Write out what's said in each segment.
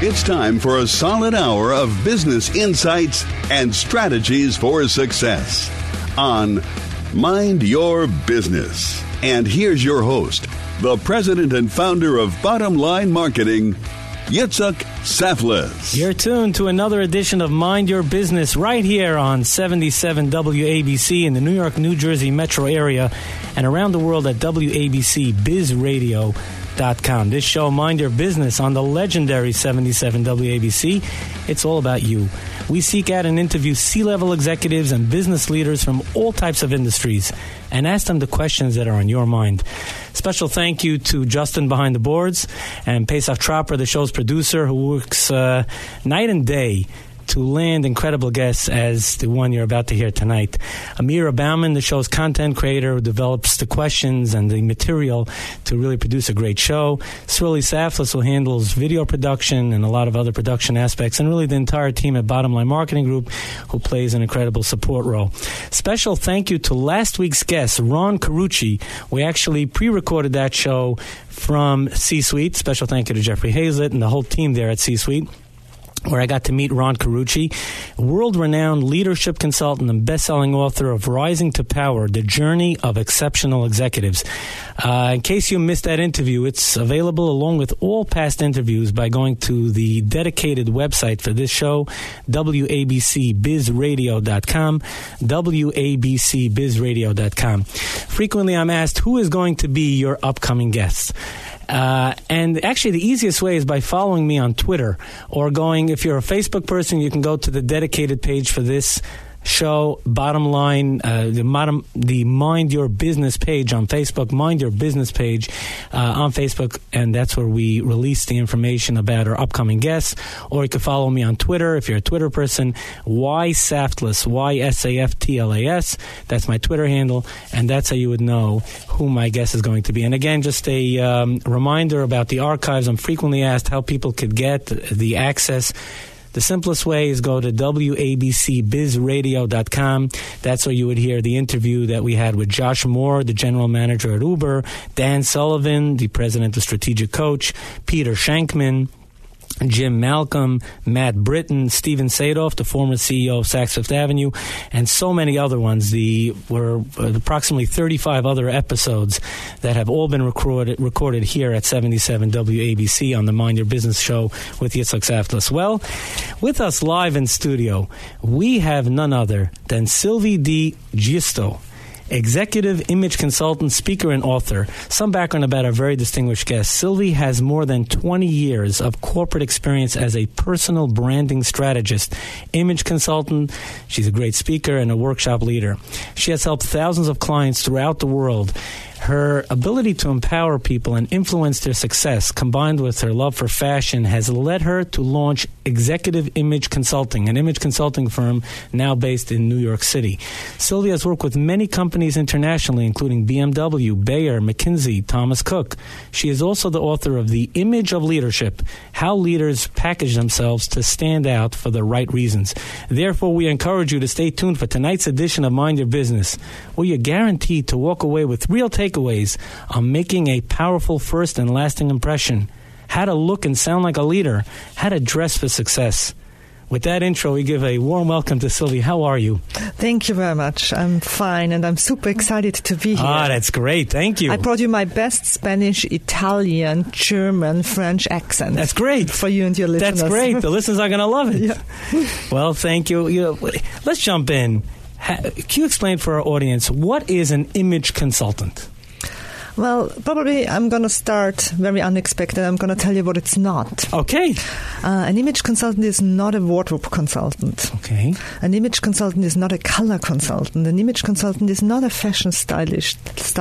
It's time for a solid hour of business insights and strategies for success on Mind Your Business. And here's your host, the president and founder of Bottom Line Marketing, Yitzhak Saftlas. You're tuned to another edition of Mind Your Business right here on 77 WABC in the New York, New Jersey metro area and around the world at WABCBizRadio.com. This show, Mind Your Business, on the legendary 77 WABC. It's all about you. We seek out and interview C-level executives and business leaders from all types of industries and ask them the questions that are on your mind. Special thank you to Justin behind the boards and Pesach Tropper, the show's producer, who works night and day to land incredible guests as the one you're about to hear tonight. Amira Bauman, the show's content creator, who develops the questions and the material to really produce a great show. Swirly Saftlas, who handles video production and a lot of other production aspects, and really the entire team at Bottom Line Marketing Group, who plays an incredible support role. Special thank you to last week's guest, Ron Carucci. We actually pre-recorded that show from C-Suite. Special thank you to Jeffrey Hazlett and the whole team there at C-Suite, where I got to meet Ron Carucci, world-renowned leadership consultant and best-selling author of Rising to Power, The Journey of Exceptional Executives. In case you missed that interview, it's available along with all past interviews by going to the dedicated website for this show, WABCBizRadio.com, WABCBizRadio.com. Frequently I'm asked, who is going to be your upcoming guest? And actually the easiest way is by following me on Twitter, or going, if you're a Facebook person, you can go to the dedicated page for this show, Bottom Line, the Mind Your Business page on Facebook, Mind Your Business page on Facebook, and that's where we release the information about our upcoming guests. Or you can follow me on Twitter if you're a Twitter person, Saftlas, YSAFTLAS. That's my Twitter handle, and that's how you would know who my guest is going to be. And again, just a reminder about the archives. I'm frequently asked how people could get the access. The simplest way is go to WABCBizRadio.com. That's where you would hear the interview that we had with Josh Moore, the general manager at Uber, Dan Sullivan, the president of Strategic Coach, Peter Shankman, Jim Malcolm, Matt Britton, Steven Sadoff, the former CEO of Saks Fifth Avenue, and so many other ones. Were approximately 35 other episodes that have all been recorded here at 77 WABC on the Mind Your Business show with Yitzhak Saftlas. Well, with us live in studio, we have none other than Sylvie D. Giusto, executive image consultant, speaker, and author. Some background about our very distinguished guest. Sylvie has more than 20 years of corporate experience as a personal branding strategist, image consultant. She's a great speaker and a workshop leader. She has helped thousands of clients throughout the world. Her ability to empower people and influence their success, combined with her love for fashion, has led her to launch Executive Image Consulting, an image consulting firm now based in New York City. Sylvia has worked with many companies internationally, including BMW, Bayer, McKinsey, Thomas Cook. She is also the author of The Image of Leadership, How Leaders Package Themselves to Stand Out for the Right Reasons. Therefore, we encourage you to stay tuned for tonight's edition of Mind Your Business, where you're guaranteed to walk away with real takeaways on making a powerful first and lasting impression, how to look and sound like a leader, how to dress for success. With that intro, we give a warm welcome to Sylvie. How are you? Thank you very much. I'm fine, and I'm super excited to be here. Ah, that's great. Thank you. I brought you my best Spanish, Italian, German, French accent. That's great. For you and your listeners. That's great. The listeners are going to love it. Yeah. Well, thank you. Let's jump in. Can you explain for our audience, what is an image consultant? Well, probably I'm going to start very unexpected. I'm going to tell you what it's not. Okay. An image consultant is not a wardrobe consultant. Okay. An image consultant is not a color consultant. An image consultant is not a fashion stylist.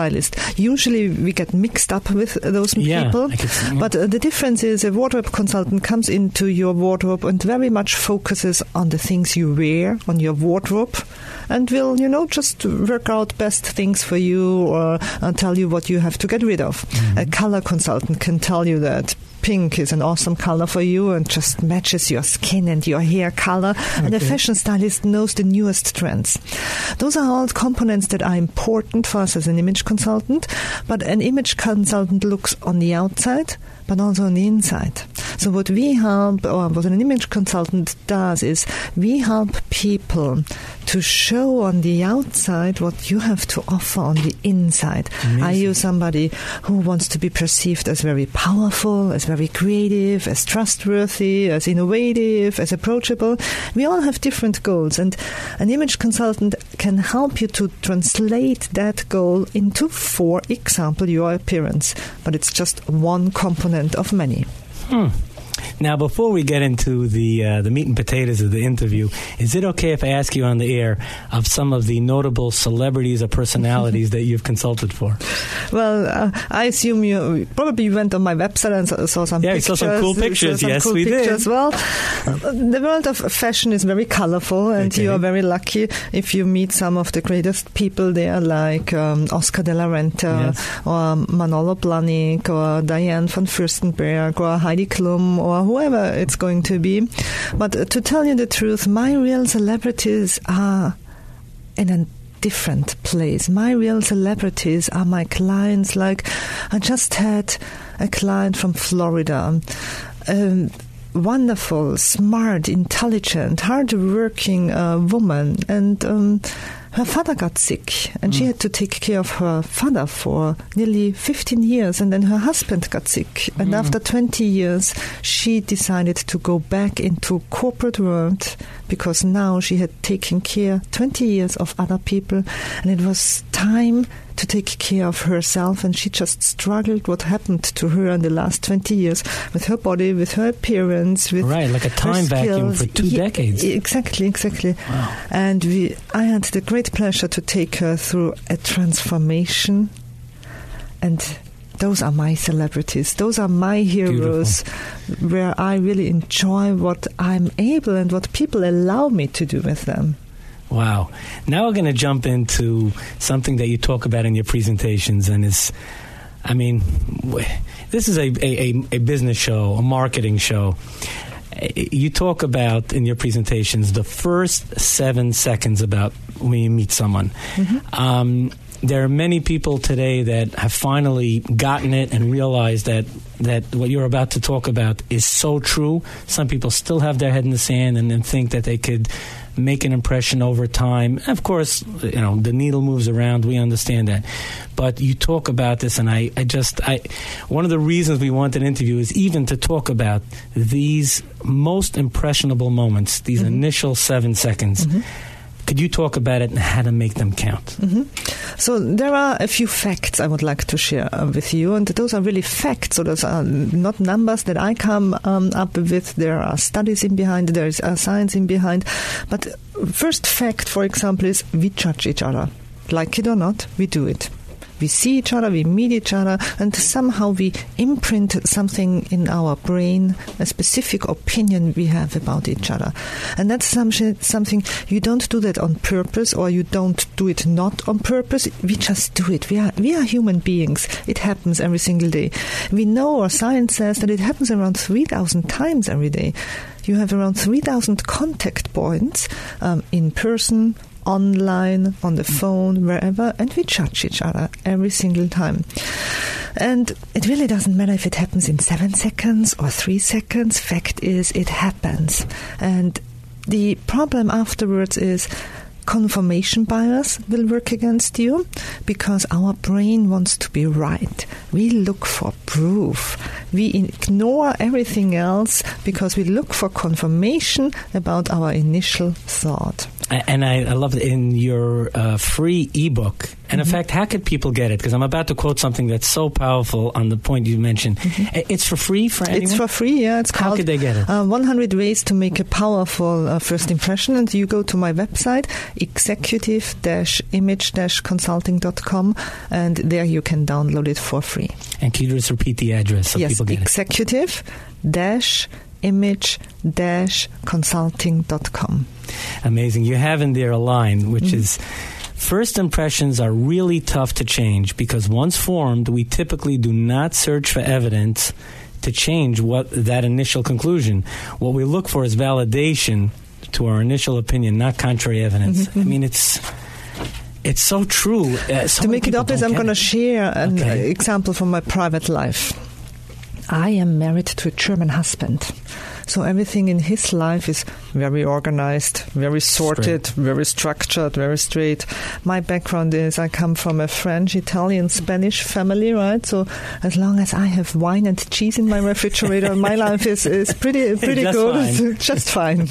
Usually we get mixed up with those people. But the difference is a wardrobe consultant comes into your wardrobe and very much focuses on the things you wear on your wardrobe, and will, just work out best things for you, or tell you what you have to get rid of. Mm-hmm. A color consultant can tell you that pink is an awesome color for you and just matches your skin and your hair color. Okay. And a fashion stylist knows the newest trends. Those are all components that are important for us as an image consultant, but an image consultant looks on the outside, but also on the inside. So what we help, or what an image consultant does, is we help people to show on the outside what you have to offer on the inside. Amazing. Are you somebody who wants to be perceived as very powerful, as very creative, as trustworthy, as innovative, as approachable? We all have different goals, and an image consultant can help you to translate that goal into, for example, your appearance. But it's just one component of many. Now, before we get into the meat and potatoes of the interview, is it okay if I ask you on the air of some of the notable celebrities or personalities that you've consulted for? Well, I assume you probably went on my website and saw some pictures. Yeah, we saw some cool pictures. Yes, we did. Well, the world of fashion is very colorful, and you are very lucky if you meet some of the greatest people there, like Oscar de la Renta, or Manolo Blahnik, or Diane von Furstenberg, or Heidi Klum, or whoever it's going to be. But to tell you the truth, my real celebrities are in a different place. My real celebrities are my clients. Like, I just had a client from Florida, wonderful, smart, intelligent, hard-working woman, and her father got sick, and she had to take care of her father for nearly 15 years, and then her husband got sick. And after 20 years, she decided to go back into corporate world, because now she had taken care 20 years of other people, and it was time to take care of herself, and she just struggled what happened to her in the last 20 years with her body, with her appearance, with right, like a time vacuum for 2 decades. Exactly. Wow. And I had the great pleasure to take her through a transformation, and those are my celebrities. Those are my heroes. Beautiful. Where I really enjoy what I'm able and what people allow me to do with them. Wow. Now we're going to jump into something that you talk about in your presentations, and this is a business show, a marketing show. You talk about in your presentations the first 7 seconds about when you meet someone. There are many people today that have finally gotten it and realized that what you're about to talk about is so true. Some people still have their head in the sand and then think that they could make an impression over time. Of course, the needle moves around. We understand that. But you talk about this, and I one of the reasons we want an interview is even to talk about these most impressionable moments, these initial 7 seconds. Could you talk about it and how to make them count? So there are a few facts I would like to share with you, and those are really facts. So those are not numbers that I come up with. There are studies in behind, there is science in behind. But first fact, for example, is we judge each other. Like it or not, we do it. We see each other, we meet each other, and somehow we imprint something in our brain, a specific opinion we have about each other. And that's something you don't do that on purpose, or you don't do it not on purpose. We just do it. We are human beings. It happens every single day. We know, or science says, that it happens around 3,000 times every day. You have around 3,000 contact points in person, online, on the phone, wherever, and we judge each other every single time. And it really doesn't matter if it happens in 7 seconds or 3 seconds. Fact is, it happens. And the problem afterwards is confirmation bias will work against you, because our brain wants to be right. We look for proof. We ignore everything else because we look for confirmation about our initial thought. And I love it in your free ebook. And in fact, how could people get it? Because I'm about to quote something that's so powerful on the point you mentioned. It's for free for anyone? It's for free, yeah. It's How could they get it? 100 Ways to Make a Powerful First Impression. And you go to my website, executive-image-consulting.com, and there you can download it for free. And can you just repeat the address so people get it? executive-image-consulting.com. Amazing. You have in there a line which is, first impressions are really tough to change because once formed, we typically do not search for evidence to change that initial conclusion. What we look for is validation to our initial opinion, not contrary evidence. I mean, it's so true. To make it obvious, I'm going to share an example from my private life. I am married to a German husband. So everything in his life is very organized, very sorted, very structured, very straight. My background is I come from a French, Italian, Spanish family, right? So as long as I have wine and cheese in my refrigerator, my life is pretty good. Fine. Just fine.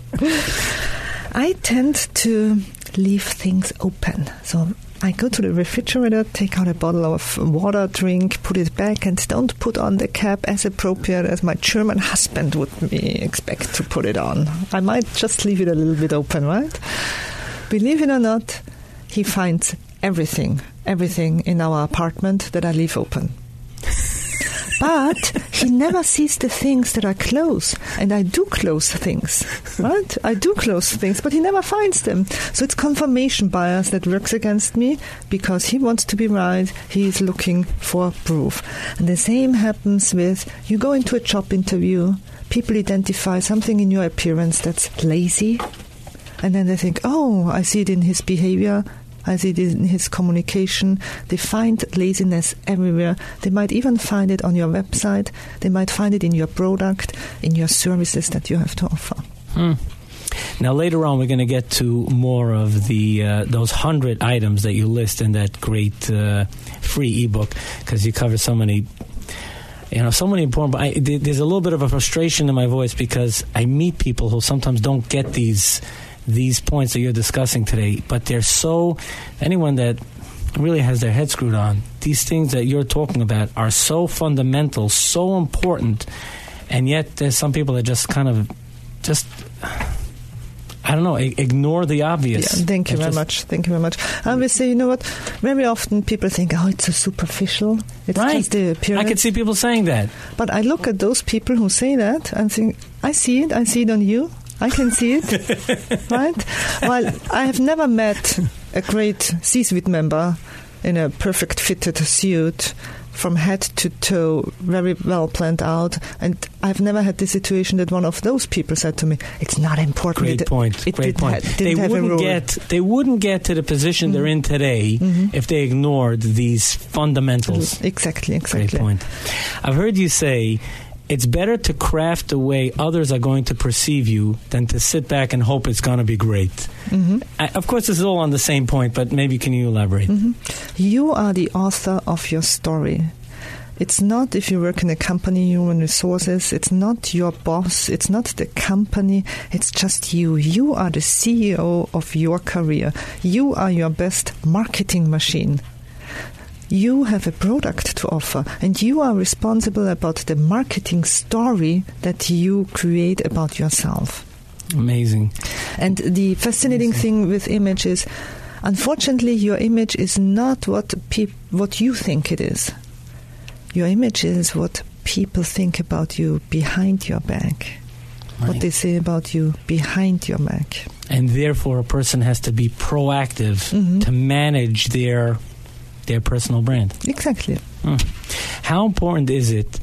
I tend to leave things open. So I go to the refrigerator, take out a bottle of water, drink, put it back, and don't put on the cap as appropriate as my German husband would expect to put it on. I might just leave it a little bit open, right? Believe it or not, he finds everything in our apartment that I leave open. But he never sees the things that are closed. And I do close things, right? I do close things, but he never finds them. So it's confirmation bias that works against me because he wants to be right. He is looking for proof. And the same happens with you go into a job interview, people identify something in your appearance that's lazy. And then they think, oh, I see it in his behavior. I see it in his communication. They find laziness everywhere. They might even find it on your website. They might find it in your product, in your services that you have to offer. Now, later on, we're going to get to more of the those 100 items that you list in that great free ebook, because you cover so many. So many important. But there's a little bit of a frustration in my voice because I meet people who sometimes don't get these points that you're discussing today, but they're so, anyone that really has their head screwed on, these things that you're talking about are so fundamental, so important, and yet there's some people that just kind of I don't know, ignore the obvious. Yeah, thank you very much. I will say, you know what, very often people think, oh, it's so superficial. It's right. Just the appearance. I can see people saying that. But I look at those people who say that and think, I see it on you. I can see it, right? Well, I have never met a great C-suite member in a perfect fitted suit from head to toe, very well planned out. And I've never had the situation that one of those people said to me, it's not important. Great point. They wouldn't get to the position they're in today if they ignored these fundamentals. Exactly. Great point. I've heard you say, it's better to craft the way others are going to perceive you than to sit back and hope it's going to be great. Of course, this is all on the same point, but maybe can you elaborate? You are the author of your story. It's not, if you work in a company, human resources, it's not your boss, it's not the company, it's just you. You are the CEO of your career. You are your best marketing machine. You have a product to offer, and you are responsible about the marketing story that you create about yourself. Amazing. And the fascinating thing with image is, unfortunately, your image is not what you think it is. Your image is what people think about you behind your back. Right. What they say about you behind your back. And therefore, a person has to be proactive to manage their personal brand. Exactly. How important is it,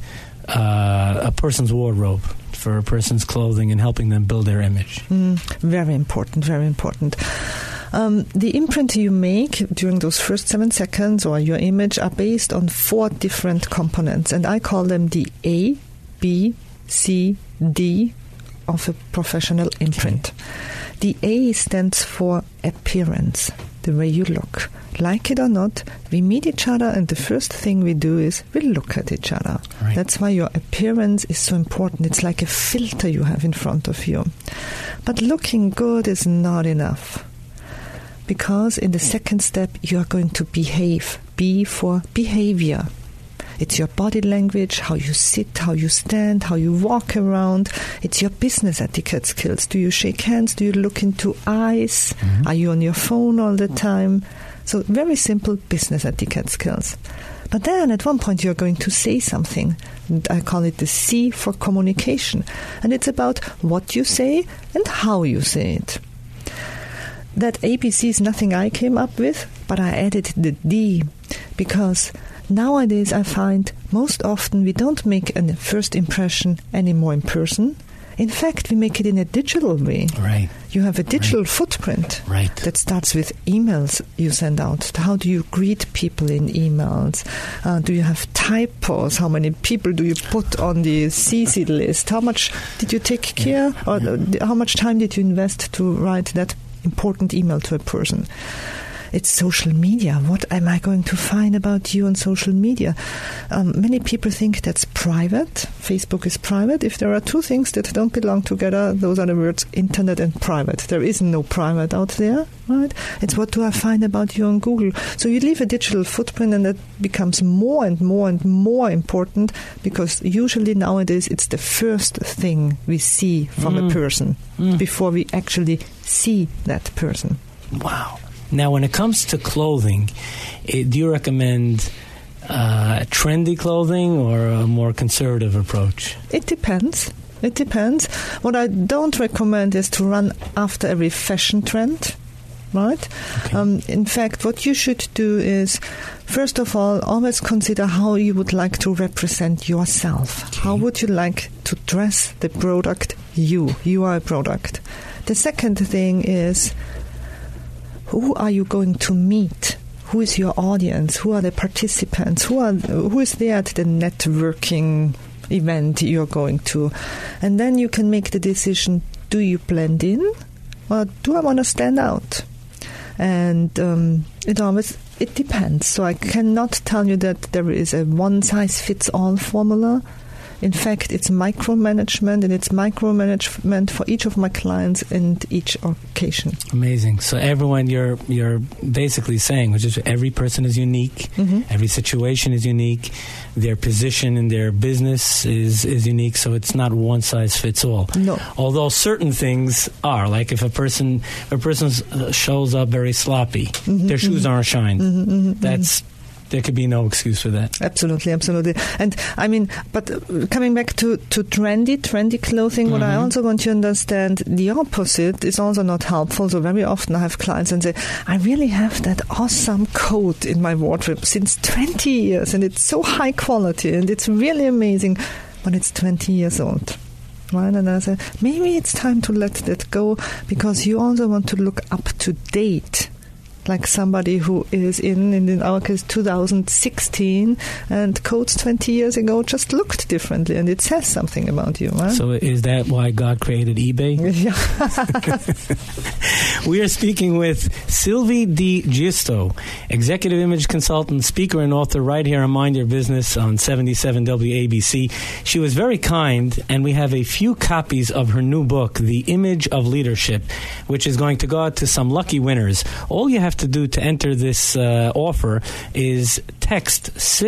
a person's wardrobe, for a person's clothing and helping them build their image? Very important, very important. The imprint you make during those first 7 seconds or your image are based on 4 different components, and I call them the A, B, C, D of a professional imprint. The A stands for appearance, the way you look. Like it or not, we meet each other and the first thing we do is we look at each other. Right. That's why your appearance is so important. It's like a filter you have in front of you. But looking good is not enough. Because in the second step, you are going to behave. B for behavior. It's your body language, how you sit, how you stand, how you walk around. It's your business etiquette skills. Do you shake hands? Do you look into eyes? Are you on your phone all the time? So very simple business etiquette skills. But then at one point you're going to say something. I call it the C for communication. And it's about what you say and how you say it. That ABC is nothing I came up with, but I added the D because nowadays I find most often we don't make a first impression anymore in person. In fact, we make it in a digital way. Right. You have a digital footprint that starts with emails you send out. How do you greet people in emails? Do you have typos? How many people do you put on the CC list? How much did you take care, or how much time did you invest to write that important email to a person? It's social media. What am I going to find about you on social media? Many people think that's private. Facebook is private. If there are two things that don't belong together, those are the words internet and private. There is no private out there, right? It's what do I find about you on Google. So you leave a digital footprint, and that becomes more and more and more important, because usually nowadays it's the first thing we see from a person before we actually see that person. Wow. Now, when it comes to clothing, do you recommend trendy clothing or a more conservative approach? It depends. It depends. What I don't recommend is to run after every fashion trend, right? Okay. In fact, what you should do is, first of all, always consider how you would like to represent yourself. Okay. How would you like to dress the product you? You are a product. The second thing is, who are you going to meet? Who is your audience? Who are the participants? Who is there at the networking event you're going to? And then you can make the decision, do you blend in, or do I want to stand out? And it depends. So I cannot tell you that there is a one-size-fits-all formula. In fact, it's micromanagement, and it's micromanagement for each of my clients and each occasion. Amazing. So everyone, you're basically saying, which is every person is unique, every situation is unique, their position in their business is unique, so it's not one size fits all. No. Although certain things are, like if a person shows up very sloppy, their shoes aren't shined. There could be no excuse for that. Absolutely, absolutely. And I mean, but coming back to trendy clothing, what I also want you to understand, the opposite is also not helpful. So very often I have clients and say, I really have that awesome coat in my wardrobe since 20 years, and it's so high quality, and it's really amazing, but it's 20 years old. Right? And I say, maybe it's time to let that go, because you also want to look up to date. Like somebody who is in our case, 2016, and coats 20 years ago just looked differently, and it says something about you. Right? So is that why God created eBay? Yeah. We are speaking with Sylvie Di Giusto, executive image consultant, speaker, and author, right here on Mind Your Business on 77 WABC. She was very kind, and we have a few copies of her new book, The Image of Leadership, which is going to go out to some lucky winners. All you have to do to enter this offer is text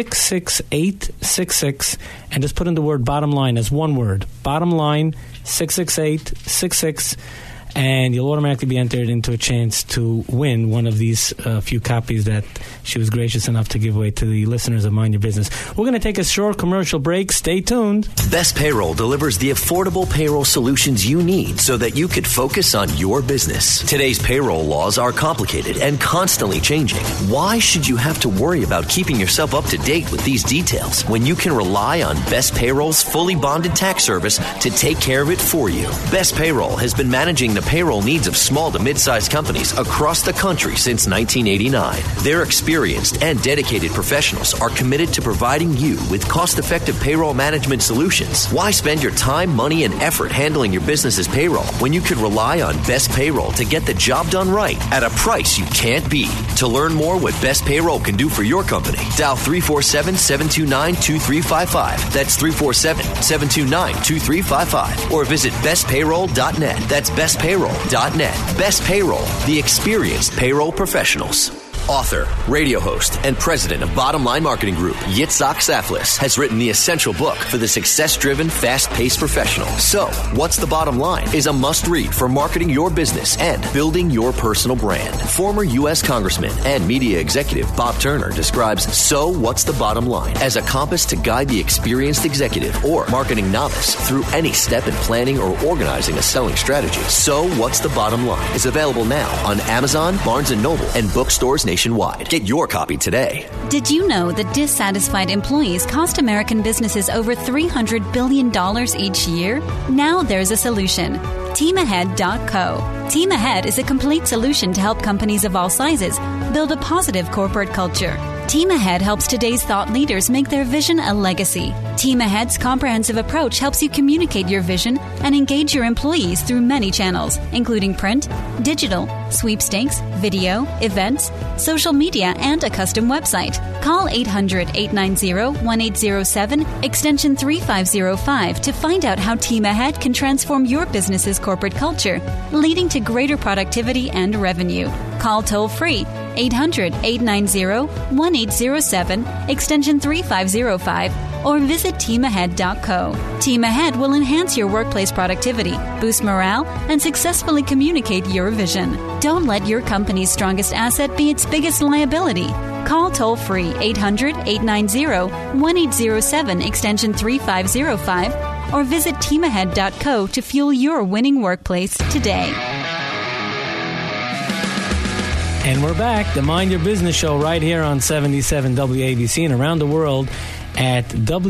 66866 and just put in the word bottom line as one word. Bottom line 66866, and you'll automatically be entered into a chance to win one of these few copies that she was gracious enough to give away to the listeners of Mind Your Business. We're going to take a short commercial break. Stay tuned. Best Payroll delivers the affordable payroll solutions you need so that you could focus on your business. Today's payroll laws are complicated and constantly changing. Why should you have to worry about keeping yourself up to date with these details when you can rely on Best Payroll's fully bonded tax service to take care of it for you? Best Payroll has been managing the payroll needs of small to mid-sized companies across the country since 1989. Their experienced and dedicated professionals are committed to providing you with cost-effective payroll management solutions. Why spend your time, money, and effort handling your business's payroll when you could rely on Best Payroll to get the job done right at a price you can't beat? To learn more what Best Payroll can do for your company, dial 347-729-2355. That's 347-729-2355. Or visit bestpayroll.net. That's bestpayroll.net. Best Payroll, the experienced payroll professionals. Author, radio host, and president of Bottom Line Marketing Group, Yitzhak Saflis, has written the essential book for the success-driven, fast-paced professional. So, What's the Bottom Line is a must-read for marketing your business and building your personal brand. Former U.S. Congressman and media executive Bob Turner describes So, What's the Bottom Line as a compass to guide the experienced executive or marketing novice through any step in planning or organizing a selling strategy. So, What's the Bottom Line is available now on Amazon, Barnes & Noble, and bookstores nationwide. nationwide. Get your copy today. Did you know that dissatisfied employees cost American businesses over $300 billion each year? Now there's a solution. TeamAhead.co. Team Ahead is a complete solution to help companies of all sizes build a positive corporate culture. Team Ahead helps today's thought leaders make their vision a legacy. Team Ahead's comprehensive approach helps you communicate your vision and engage your employees through many channels, including print, digital, sweepstakes, video, events, social media, and a custom website. Call 800-890-1807, extension 3505 to find out how Team Ahead can transform your business's corporate culture, leading to greater productivity and revenue. Call toll-free 800-890-1807, extension 3505, or visit teamahead.co. Team Ahead will enhance your workplace productivity, boost morale, and successfully communicate your vision. Don't let your company's strongest asset be its biggest liability. Call toll-free 800-890-1807, extension 3505, or visit teamahead.co to fuel your winning workplace today. And we're back, the Mind Your Business show right here on 77 WABC and around the world at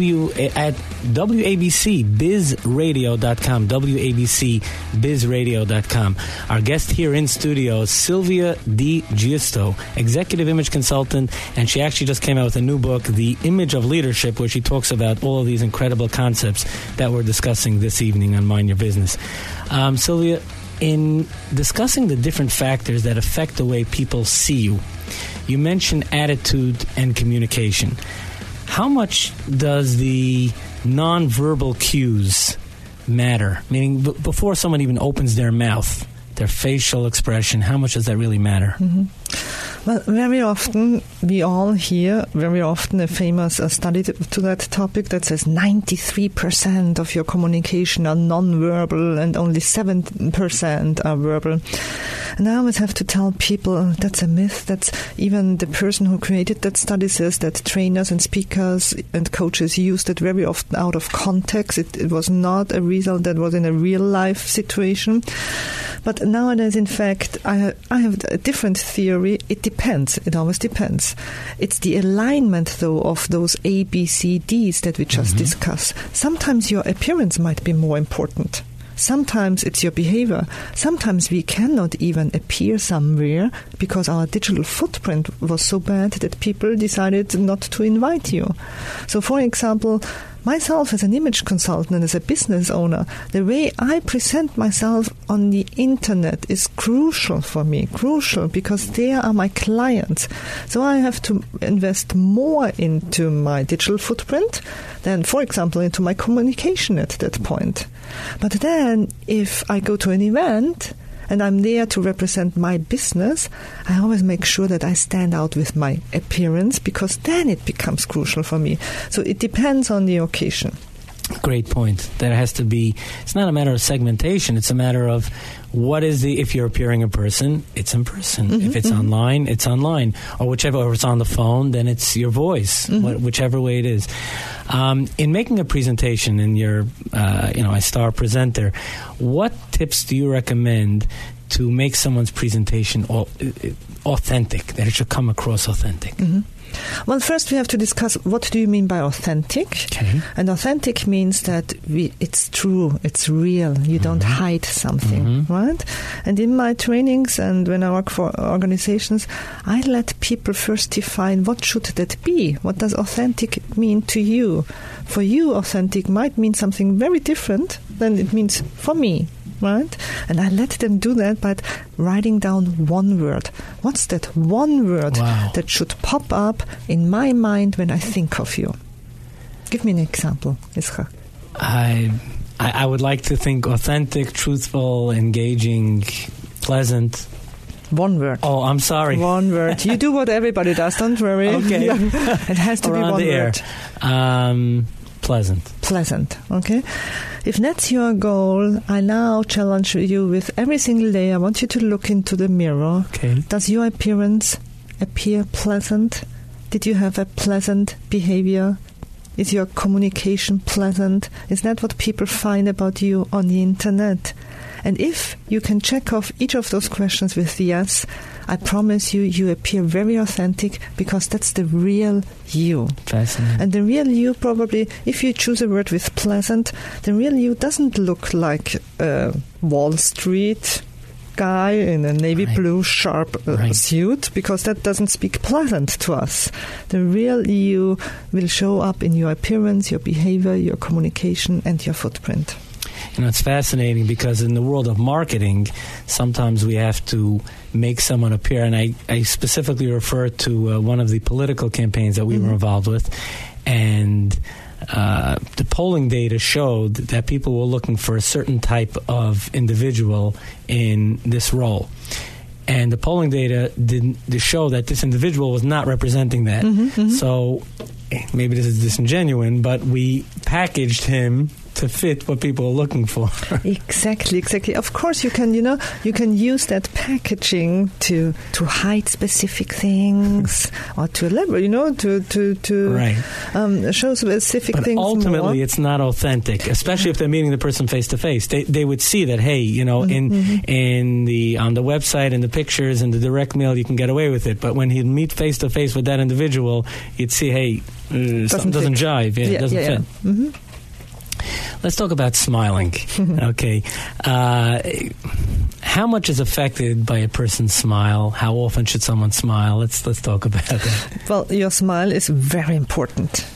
WABCBizRadio.com, WABCBizRadio.com. Our guest here in studio is Sylvia Di Giusto, Executive Image Consultant, and she actually just came out with a new book, The Image of Leadership, where she talks about all of these incredible concepts that we're discussing this evening on Mind Your Business. Sylvia, in discussing the different factors that affect the way people see you, you mentioned attitude and communication. How much does the nonverbal cues matter? Meaning, before someone even opens their mouth, their facial expression, how much does that really matter? Mm-hmm. Well, very often, we all hear very often a famous study to that topic that says 93% of your communication are non-verbal and only 7% are verbal. And I always have to tell people that's a myth. That's even the person who created that study says that trainers and speakers and coaches used it very often out of context. It was not a result that was in a real-life situation. But nowadays, in fact, I have a different theory. It depends. It always depends. It's the alignment, though, of those A, B, C, Ds that we just discussed. Sometimes your appearance might be more important. Sometimes it's your behavior. Sometimes we cannot even appear somewhere because our digital footprint was so bad that people decided not to invite you. So, for example, myself as an image consultant and as a business owner, the way I present myself on the internet is crucial for me, crucial because they are my clients. So I have to invest more into my digital footprint than, for example, into my communication at that point. But then if I go to an event and I'm there to represent my business, I always make sure that I stand out with my appearance because then it becomes crucial for me. So it depends on the occasion. Great point. There has to be, it's not a matter of segmentation, it's a matter of what is the, if you're appearing in person, it's in person. If it's online, it's online. Or whichever, or it's on the phone, then it's your voice, whichever way it is. In making a presentation, and you're, a star presenter, what tips do you recommend to make someone's presentation authentic, that it should come across authentic? Well, first we have to discuss what do you mean by authentic. Okay. And authentic means that it's true, it's real, you don't hide something, right? And in my trainings and when I work for organizations, I let people first define what should that be. What does authentic mean to you? For you, authentic might mean something very different than it means for me. Right? And I let them do that by writing down one word. What's that one word that should pop up in my mind when I think of you? Give me an example, Ischak. I would like to think authentic, truthful, engaging, pleasant. One word. Oh, I'm sorry. One word. You do what everybody does, don't worry. Okay. It has to be one word. Pleasant. Pleasant, okay? If that's your goal, I now challenge you with every single day. I want you to look into the mirror. Okay. Does your appearance appear pleasant? Did you have a pleasant behavior? Is your communication pleasant? Is that what people find about you on the internet? And if you can check off each of those questions with yes, I promise you appear very authentic, because that's the real you. Fascinating. And the real you, probably, if you choose a word with pleasant, the real you doesn't look like a Wall Street guy in a navy blue sharp suit, because that doesn't speak pleasant to us. The real you will show up in your appearance, your behavior, your communication, and your footprint. It's fascinating, because in the world of marketing, sometimes we have to make someone appear, and I specifically refer to one of the political campaigns that we were involved with, and the polling data showed that people were looking for a certain type of individual in this role. And the polling data didn't show that this individual was not representing that. So maybe this is disingenuous, but we packaged him to fit what people are looking for. Exactly. Of course, you can use that packaging to hide specific things, or to elaborate, to show specific things. But ultimately, it's not authentic, especially if they're meeting the person face to face. They would see that, hey, in the on the website and the pictures and the direct mail, you can get away with it. But when he'd meet face to face with that individual, you'd see, hey, something doesn't jive. It doesn't fit. Mm-hmm. Let's talk about smiling. Okay. How much is affected by a person's smile? How often should someone smile? Let's talk about that. Well, your smile is very important.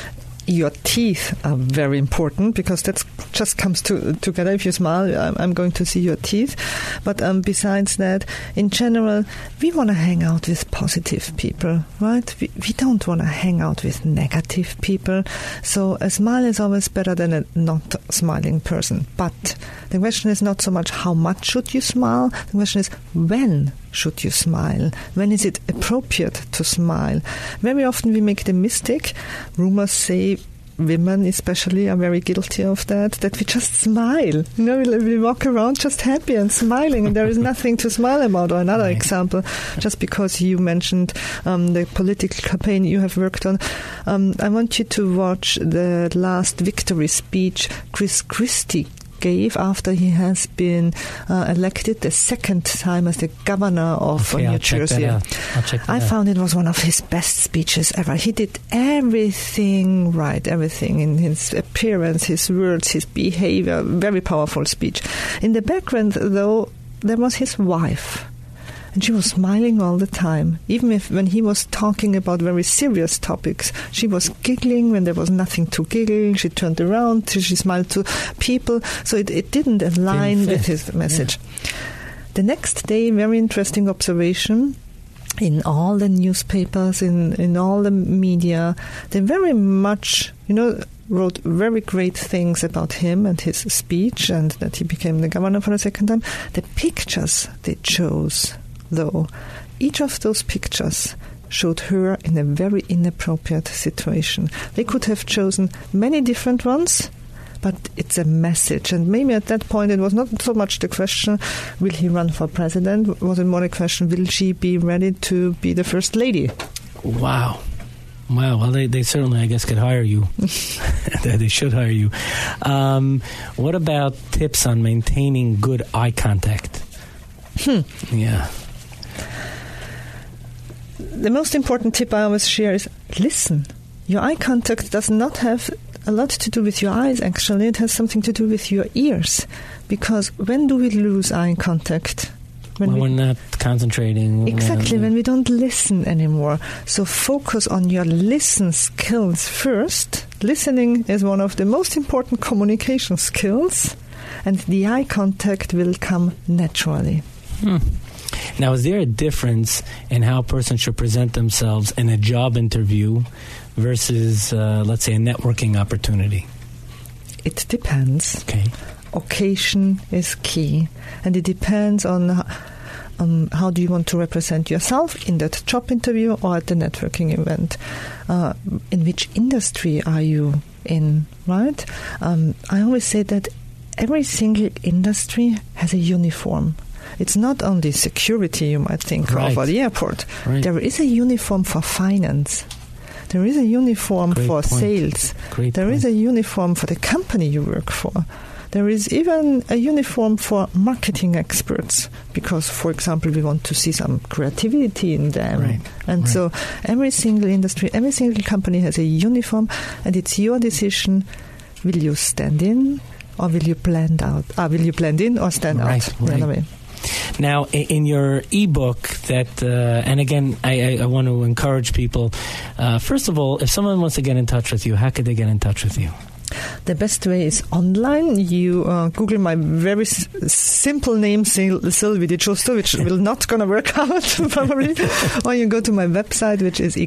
Your teeth are very important, because that just comes together. If you smile, I'm going to see your teeth. But besides that, in general, we want to hang out with positive people, right? We don't want to hang out with negative people. So a smile is always better than a not smiling person. But the question is not so much how much should you smile. The question is, when should you smile? When is it appropriate to smile? Very often we make the mistake, rumors say women especially are very guilty of that we just smile. We walk around just happy and smiling, and there is nothing to smile about. Or another example, just because you mentioned the political campaign you have worked on, I want you to watch the last victory speech Chris Christie gave after he has been elected the second time as the governor of New Jersey. I found it was one of his best speeches ever. He did everything right, everything in his appearance, his words, his behavior. Very powerful speech. In the background, though, there was his wife. And she was smiling all the time. Even when he was talking about very serious topics, she was giggling when there was nothing to giggle. She turned around, she smiled to people. So it didn't align with his message. Yeah. The next day, very interesting observation. In all the newspapers, in all the media, they very much, wrote very great things about him and his speech, and that he became the governor for the second time. The pictures they chose, though, each of those pictures showed her in a very inappropriate situation. They could have chosen many different ones, but it's a message. And maybe at that point it was not so much the question, will he run for president? It was more a question, will she be ready to be the first lady? Wow. Well, they certainly, I guess, could hire you. They should hire you. What about tips on maintaining good eye contact? Yeah. The most important tip I always share is listen. Your eye contact does not have a lot to do with your eyes, actually. It has something to do with your ears. Because when do we lose eye contact? When we're not concentrating. Exactly, when we don't listen anymore. So focus on your listen skills first. Listening is one of the most important communication skills, and the eye contact will come naturally. Now, is there a difference in how a person should present themselves in a job interview versus, let's say, a networking opportunity? It depends. Okay. Occasion is key, and it depends on how do you want to represent yourself in that job interview or at the networking event. In which industry are you in, right? I always say that every single industry has a uniform. It's not only security, you might think, of at the airport. Right. There is a uniform for finance. There is a uniform for sales. There is a uniform for the company you work for. There is even a uniform for marketing experts because, for example, we want to see some creativity in them. Right. And so every single industry, every single company has a uniform, and it's your decision. Will you stand in or will you blend out? Will you blend in or stand out? Right. Now, in your ebook, and again, I want to encourage people. First of all, if someone wants to get in touch with you, how could they get in touch with you? The best way is online. You Google my very simple name, Sylvie Di Giusto, which will not going to work out probably. Or you go to my website, which is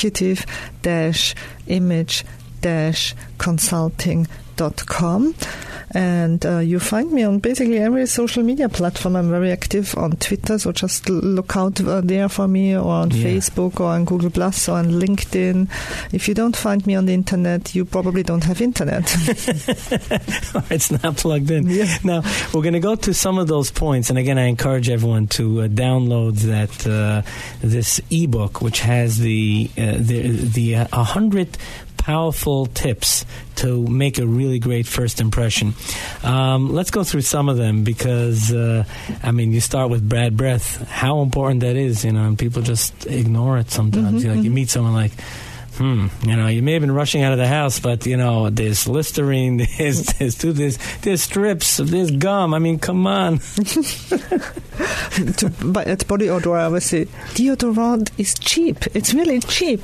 executive-image-consulting.com. And you find me on basically every social media platform. I'm very active on Twitter, so just look out there for me, or on Facebook, or on Google Plus, or on LinkedIn. If you don't find me on the internet, you probably don't have internet. It's not plugged in. Yeah. Now, we're going to go to some of those points. And again, I encourage everyone to download this ebook, which has the 100 powerful tips to make a really great first impression. Let's go through some of them because, you start with bad breath, how important that is, and people just ignore it sometimes. You meet someone like, you may have been rushing out of the house, but, there's Listerine, there's strips, there's gum. Come on. At body odor, I would say, deodorant is cheap. It's really cheap.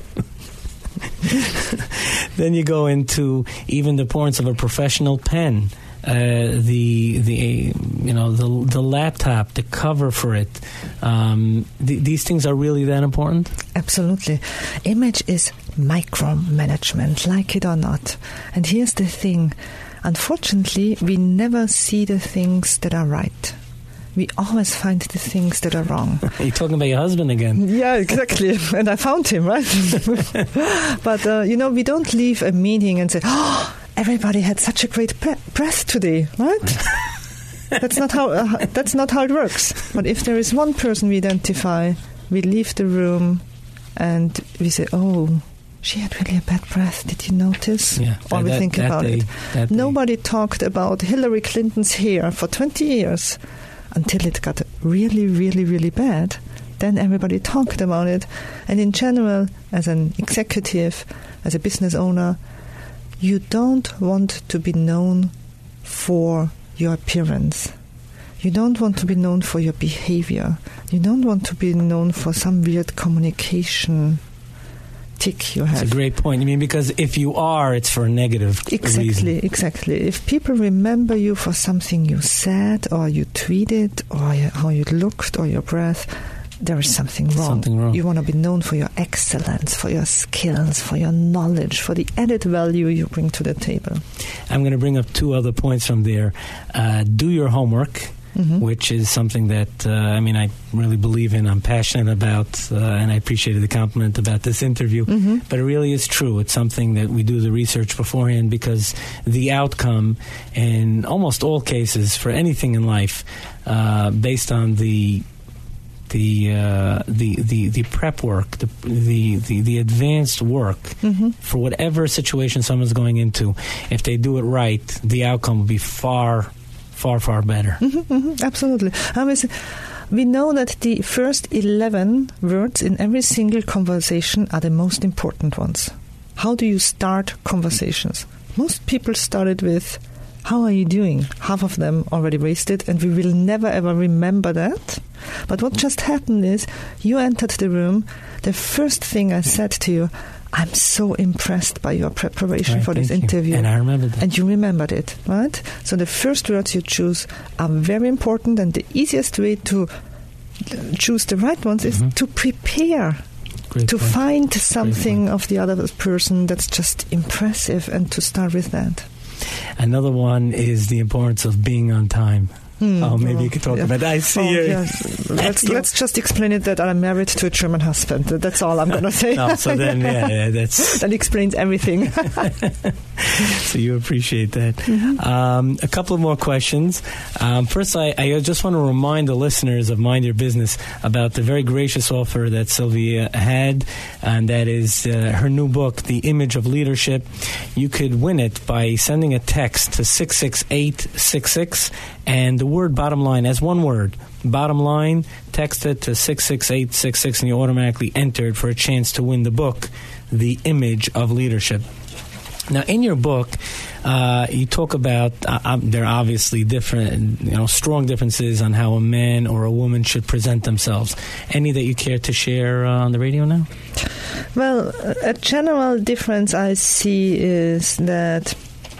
Then you go into even the importance of a professional pen, the laptop, the cover for it. These things are really that important? Absolutely. Image is micromanagement, like it or not. And here's the thing. Unfortunately, we never see the things that are right. We always find the things that are wrong. You're talking about your husband again. Yeah, exactly. And I found him, right? But, we don't leave a meeting and say, everybody had such a great breath today, right? That's not how it works. But if there is one person we identify, we leave the room and we say, she had really a bad breath. Did you notice? Yeah, or we think about it. Nobody talked about Hillary Clinton's hair for 20 years. Until it got really, really, really bad. Then everybody talked about it. And in general, as an executive, as a business owner, you don't want to be known for your appearance. You don't want to be known for your behavior. You don't want to be known for some weird communication tick you have. That's a great point. Because if you are, it's for a negative reason. Exactly. If people remember you for something you said or you tweeted or how you looked or your breath, there is something wrong. You want to be known for your excellence, for your skills, for your knowledge, for the added value you bring to the table. I'm going to bring up two other points from there. Do your homework. Which is something that, I really believe in, I'm passionate about, and I appreciated the compliment about this interview. But it really is true. It's something that we do the research beforehand because the outcome, in almost all cases, for anything in life, based on the prep work, the advanced work for whatever situation someone's going into, if they do it right, the outcome will be far better. Absolutely. We know that the first 11 words in every single conversation are the most important ones. How do you start conversations? Most people started with, how are you doing? Half of them already wasted, and we will never ever remember that. But what just happened is, you entered the room, the first thing I said to you, I'm so impressed by your preparation for this interview. And I remembered that. And you remembered it, right? So the first words you choose are very important, and the easiest way to choose the right ones is to prepare. To find something of the other person that's just impressive and to start with that. Another one is the importance of being on time. Maybe you could talk about that. I see you. Yes. Let's just explain it that I'm married to a German husband. That's all I'm going to say. So then, that explains everything. So you appreciate that. Mm-hmm. A couple of more questions. First, I just want to remind the listeners of Mind Your Business about the very gracious offer that Sylvia had, and that is her new book, The Image of Leadership. You could win it by sending a text to 66866 and the word bottom line as one word. Bottom line, text it to 66866 and you're automatically entered for a chance to win the book, The Image of Leadership. Now, in your book, you talk about there are obviously different, strong differences on how a man or a woman should present themselves. Any that you care to share on the radio now? Well, a general difference I see is that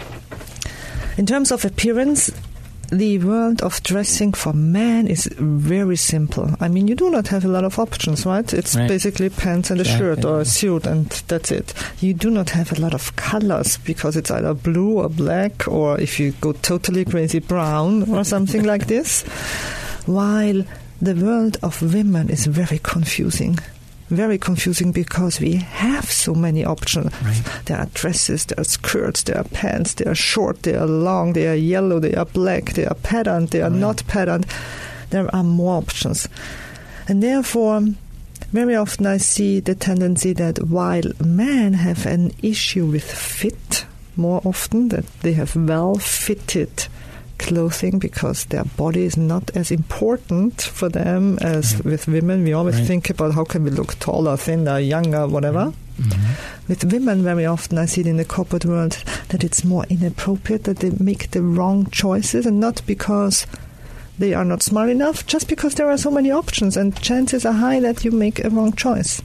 in terms of appearance, the world of dressing for men is very simple. I mean, you do not have a lot of options, right? It's basically pants and a shirt or a suit, and that's it. You do not have a lot of colors because it's either blue or black, or if you go totally crazy, brown or something like this. While the world of women is very confusing. Very confusing because we have so many options. Right. There are dresses, there are skirts, there are pants, they are short, they are long, they are yellow, they are black, they are patterned, they are not patterned. There are more options. And therefore, very often I see the tendency that while men have an issue with fit, more often, that they have well-fitted clothing because their body is not as important for them as with women. We always think about how can we look taller, thinner, younger, whatever. Mm-hmm. With women, very often I see it in the corporate world that it's more inappropriate, that they make the wrong choices, and not because they are not smart enough, just because there are so many options, and chances are high that you make a wrong choice.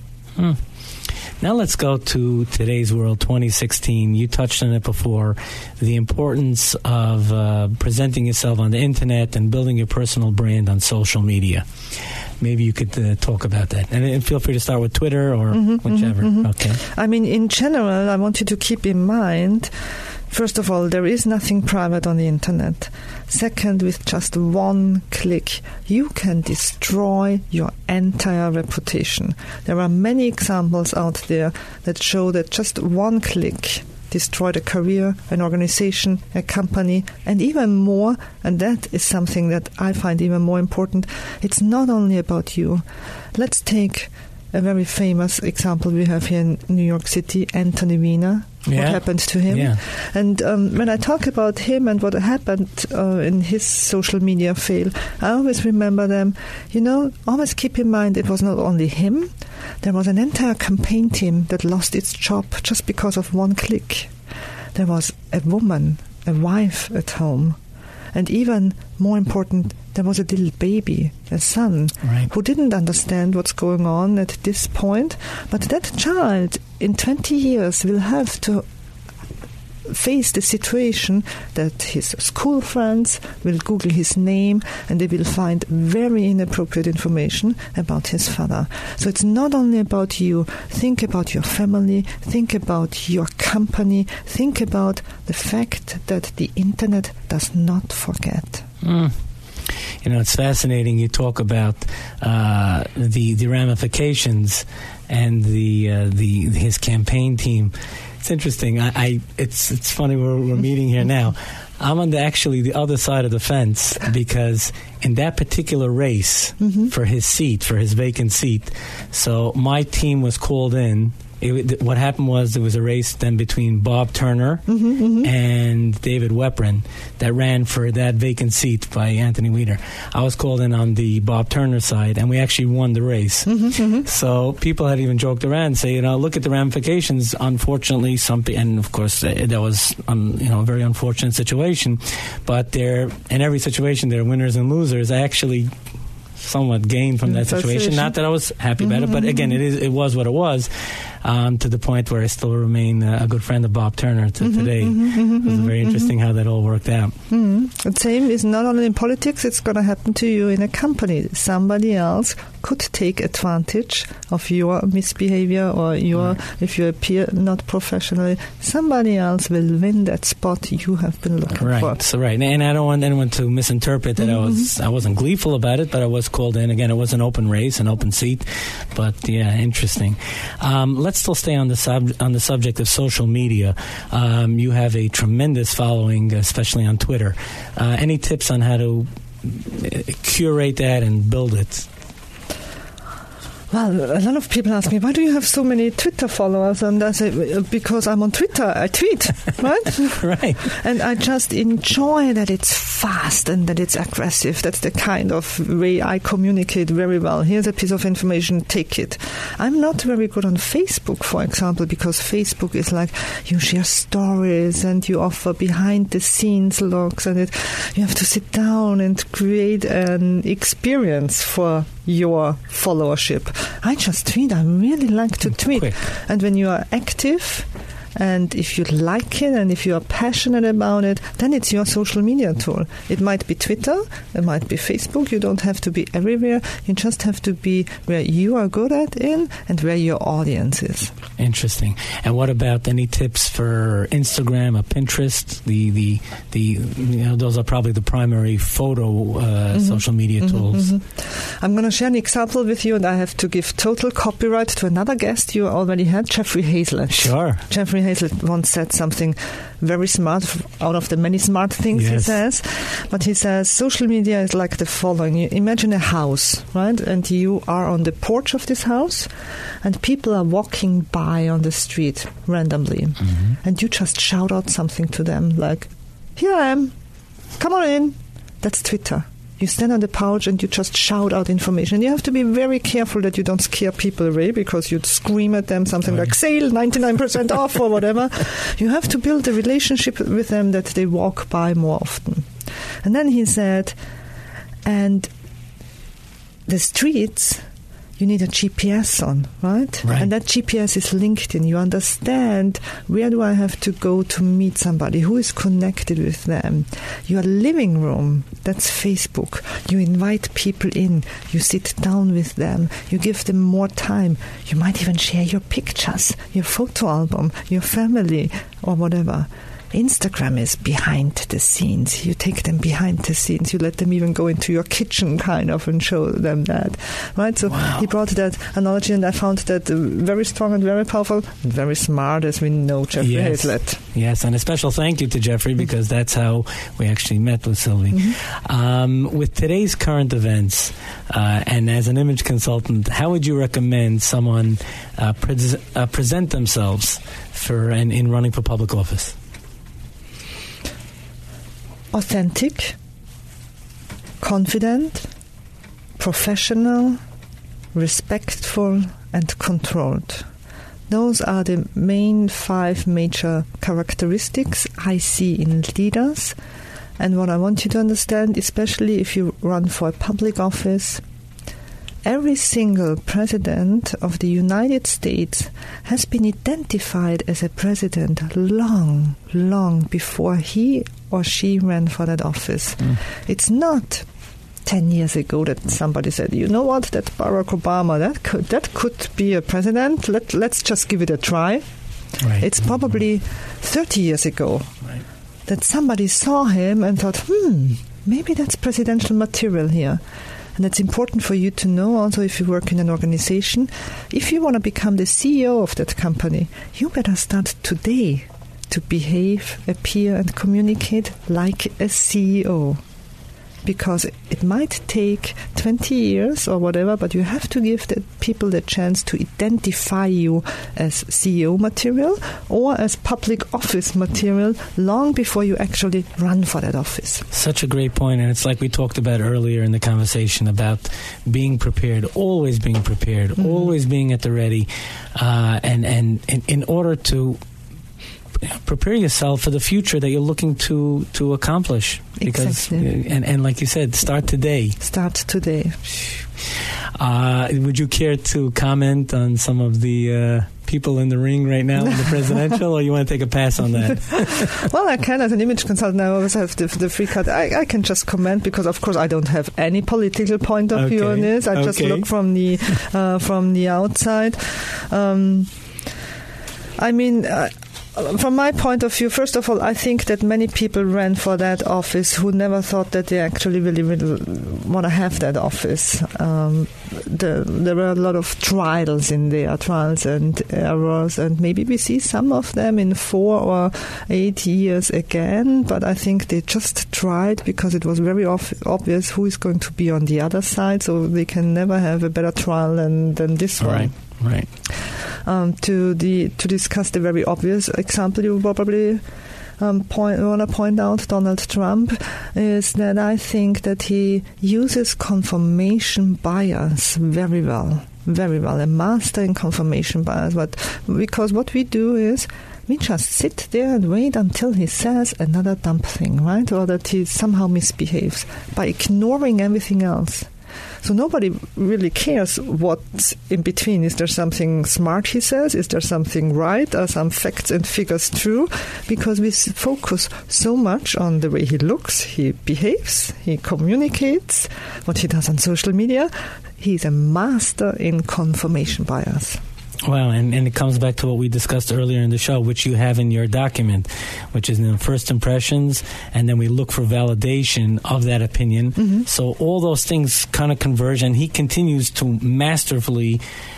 Now let's go to today's world, 2016. You touched on it before, the importance of presenting yourself on the internet and building your personal brand on social media. Maybe you could talk about that. And feel free to start with Twitter or whichever. Mm-hmm. Okay. I mean, in general, I want you to keep in mind, first of all, there is nothing private on the internet. Second, with just one click, you can destroy your entire reputation. There are many examples out there that show that just one click destroyed a career, an organization, a company, and even more, and that is something that I find even more important. It's not only about you. Let's take a very famous example we have here in New York City, Anthony Weiner. What happened to him? Yeah. And when I talk about him and what happened in his social media fail, I always remember them. Always keep in mind it was not only him. There was an entire campaign team that lost its job just because of one click. There was a woman, a wife at home. And even more important, there was a little baby, a son, who didn't understand what's going on at this point. But that child, in 20 years, will have to face the situation that his school friends will Google his name and they will find very inappropriate information about his father. So it's not only about you. Think about your family. Think about your company. Think about the fact that the internet does not forget. It's fascinating. You talk about the ramifications and his campaign team. It's interesting. It's funny we're meeting here now. I'm on the other side of the fence because in that particular race for his vacant seat, so my team was called in. What happened was there was a race then between Bob Turner and David Weprin that ran for that vacant seat by Anthony Weiner. I was called in on the Bob Turner side, and we actually won the race. So people had even joked around and say, look at the ramifications. Unfortunately, and of course that was a very unfortunate situation. But in every situation there are winners and losers. I actually somewhat gained from that situation. Not that I was happy about it, but again, it was what it was. to the point where I still remain a good friend of Bob Turner to today. It was very interesting how that all worked out. The same is not only in politics, it's going to happen to you in a company. Somebody else could take advantage of your misbehavior or if you appear not professionally, somebody else will win that spot you have been looking for. So and I don't want anyone to misinterpret that I wasn't gleeful about it, but I was called in. Again, it was an open race, an open seat, but yeah, interesting. Let's still stay on the subject of social media. You have a tremendous following, especially on Twitter. Any tips on how to curate that and build it? Well, a lot of people ask me, why do you have so many Twitter followers? And I say, because I'm on Twitter, I tweet, right? Right. And I just enjoy that it's fast and that it's aggressive. That's the kind of way I communicate very well. Here's a piece of information, take it. I'm not very good on Facebook, for example, because Facebook is like you share stories and you offer behind-the-scenes looks, and you have to sit down and create an experience for your followership. I just tweet. I really like to tweet. Quick. And when you are active, and if you like it, and if you are passionate about it, then it's your social media tool. It might be Twitter, it might be Facebook. You don't have to be everywhere. You just have to be where you are good at and where your audience is. Interesting. And what about any tips for Instagram or Pinterest? Those are probably the primary photo social media tools. I'm going to share an example with you, and I have to give total copyright to another guest you already had, Jeffrey Hazlett. Sure. Jeffrey Hazlett once said something very smart out of the many smart things he says. But he says social media is like the following. You imagine a house, right? And you are on the porch of this house, and people are walking by on the street randomly. And you just shout out something to them like, here I am, come on in. That's Twitter. You stand on the porch and you just shout out information. You have to be very careful that you don't scare people away, because you'd scream at them something like sale 99% off or whatever. You have to build a relationship with them that they walk by more often. And then he said, and the streets, you need a GPS on, right? And that GPS is LinkedIn. You understand, where do I have to go to meet somebody? Who is connected with them? Your living room, that's Facebook. You invite people in. You sit down with them. You give them more time. You might even share your pictures, your photo album, your family, or whatever. Instagram is behind the scenes. You take them behind the scenes. You let them even go into your kitchen kind of and show them that. Right? So he brought that analogy, and I found that very strong and very powerful and very smart, as we know Jeffrey Hazlett. Yes, and a special thank you to Jeffrey, because that's how we actually met with Sylvie. With today's current events, and as an image consultant, how would you recommend someone present themselves in running for public office? Authentic, confident, professional, respectful, and controlled. Those are the main 5 major characteristics I see in leaders. And what I want you to understand, especially if you run for a public office, every single president of the United States has been identified as a president long, long before he or she ran for that office. It's not 10 years ago that somebody said, you know what, that Barack Obama, that could be a president. Let's just give it a try. It's probably 30 years ago that somebody saw him and thought, maybe that's presidential material here. And it's important for you to know also, if you work in an organization, if you want to become the CEO of that company, you better start today to behave, appear, and communicate like a CEO. Because it might take 20 years or whatever, but you have to give the people the chance to identify you as CEO material or as public office material long before you actually run for that office. Such a great point, and it's like we talked about earlier in the conversation about being prepared, always being prepared, always being at the ready, and in order to prepare yourself for the future that you're looking to accomplish. Because, and like you said, start today. Start today. Would you care to comment on some of the people in the ring right now in the presidential, or you want to take a pass on that? Well, I can. As an image consultant, I always have the free card. I can just comment because, of course, I don't have any political point of view on this. I just look from the outside. From my point of view, first of all, I think that many people ran for that office who never thought that they actually really want to have that office. There were a lot of trials in there, trials and errors, and maybe we see some of them in 4 or 8 years again, but I think they just tried because it was very obvious who is going to be on the other side, so they can never have a better trial than this one. Right. To discuss the very obvious example you probably want to point out, Donald Trump, is that I think that he uses confirmation bias very well, a master in confirmation bias. But because what we do is we just sit there and wait until he says another dumb thing, right? Or that he somehow misbehaves by ignoring everything else. So nobody really cares what's in between. Is there something smart he says? Is there something right? Are some facts and figures true? Because we focus so much on the way he looks, he behaves, he communicates, what he does on social media. He's a master in confirmation bias. Wow, and it comes back to what we discussed earlier in the show, which you have in your document, which is first impressions, and then we look for validation of that opinion. Mm-hmm. So all those things kind of converge, and he continues to masterfully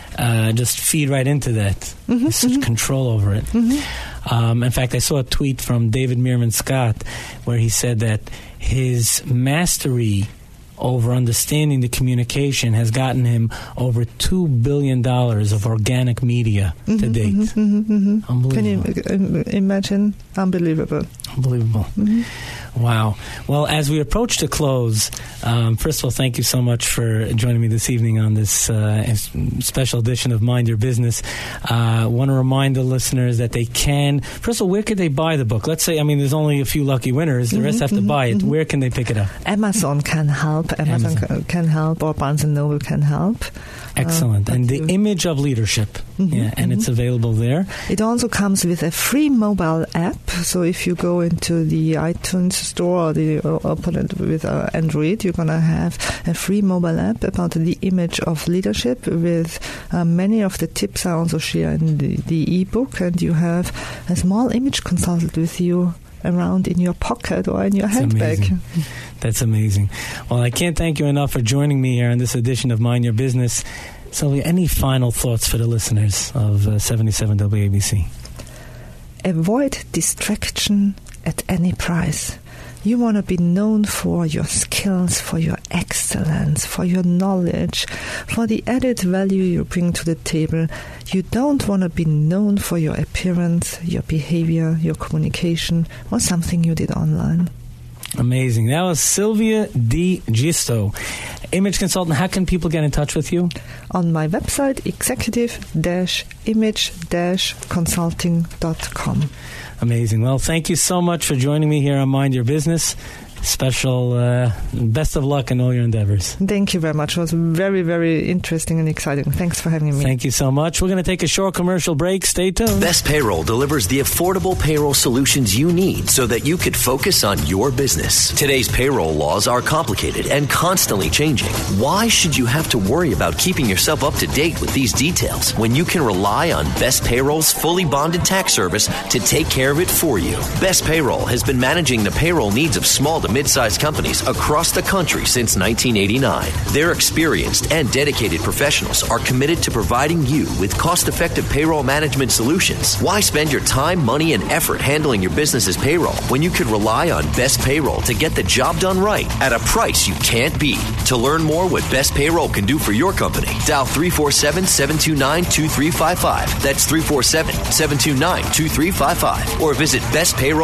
just feed right into that. Mm-hmm. There's such control over it. Mm-hmm. In fact, I saw a tweet from David Meerman Scott where he said that his mastery over understanding the communication has gotten him over $2 billion of organic media to date. Unbelievable. Can you imagine? Unbelievable. Mm-hmm. Wow. Well, as we approach the close, first of all, thank you so much for joining me this evening on this special edition of Mind Your Business. I want to remind the listeners that they can, first of all, where could they buy the book? Let's say, there's only a few lucky winners. The rest have to buy it. Where can they pick it up? Amazon can help. Amazon can help, or Barnes & Noble can help. Excellent. And the Image of Leadership. And it's available there. It also comes with a free mobile app. So if you go into the iTunes store or open it with Android, you're going to have a free mobile app about the image of leadership with many of the tips I also share in the ebook. And you have a small image consultant with you around in your pocket or in your handbag. Amazing. That's amazing. Well, I can't thank you enough for joining me here on this edition of Mind Your Business. Sylvia, any final thoughts for the listeners of 77 WABC? Avoid distraction at any price. You want to be known for your skills, for your excellence, for your knowledge, for the added value you bring to the table. You don't want to be known for your appearance, your behavior, your communication, or something you did online. Amazing. That was Sylvia Di Gisto, image consultant. How can people get in touch with you? On my website, executive-image-consulting.com. Amazing. Well, thank you so much for joining me here on Mind Your Business. Special best of luck in all your endeavors. Thank you very much. It was very, very interesting and exciting. Thanks for having me. Thank you so much. We're going to take a short commercial break. Stay tuned. Best Payroll delivers the affordable payroll solutions you need so that you could focus on your business. Today's payroll laws are complicated and constantly changing. Why should you have to worry about keeping yourself up to date with these details when you can rely on Best Payroll's fully bonded tax service to take care of it for you? Best Payroll has been managing the payroll needs of small to mid-sized companies across the country since 1989. Their experienced and dedicated professionals are committed to providing you with cost-effective payroll management solutions. Why spend your time, money, and effort handling your business's payroll when you could rely on Best Payroll to get the job done right at a price you can't beat? To learn more what Best Payroll can do for your company, dial 347-729-2355. That's 347-729-2355. Or visit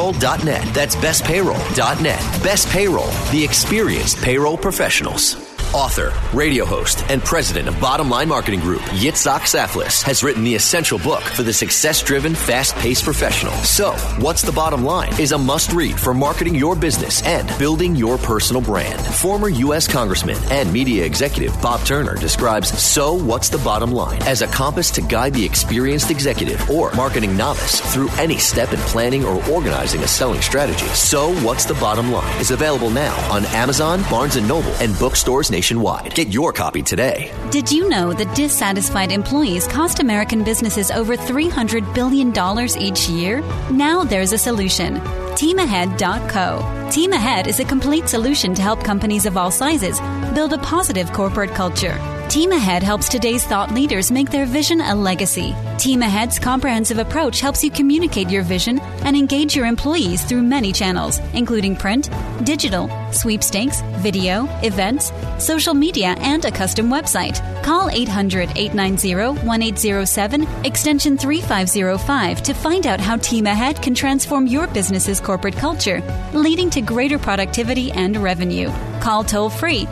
bestpayroll.net. That's bestpayroll.net. Best Payroll, the experienced payroll professionals. Author, radio host, and president of Bottom Line Marketing Group, Yitzhak Saflis, has written the essential book for the success-driven, fast-paced professional. So, What's the Bottom Line is a must-read for marketing your business and building your personal brand. Former U.S. Congressman and media executive Bob Turner describes So What's the Bottom Line as a compass to guide the experienced executive or marketing novice through any step in planning or organizing a selling strategy. So What's the Bottom Line is available now on Amazon, Barnes & Noble, and bookstores nationwide. Get your copy today. Did you know that dissatisfied employees cost American businesses over $300 billion each year? Now there's a solution. TeamAhead.co. Team Ahead is a complete solution to help companies of all sizes build a positive corporate culture. Team Ahead helps today's thought leaders make their vision a legacy. Team Ahead's comprehensive approach helps you communicate your vision and engage your employees through many channels, including print, digital, sweepstakes, video, events, social media, and a custom website. Call 800-890-1807, extension 3505 to find out how Team Ahead can transform your business's corporate culture, leading to greater productivity and revenue. Call toll-free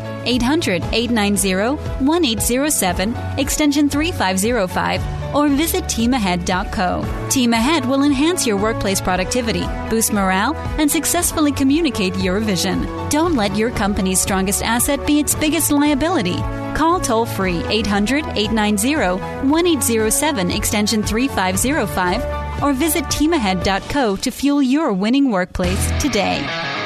800-890-1807, extension 3505, or visit teamahead.co. Team Ahead will enhance your workplace productivity, boost morale, and successfully communicate your vision. Don't let your company's strongest asset be its biggest liability. Call toll-free 800-890-1807, extension 3505, or visit teamahead.co to fuel your winning workplace today.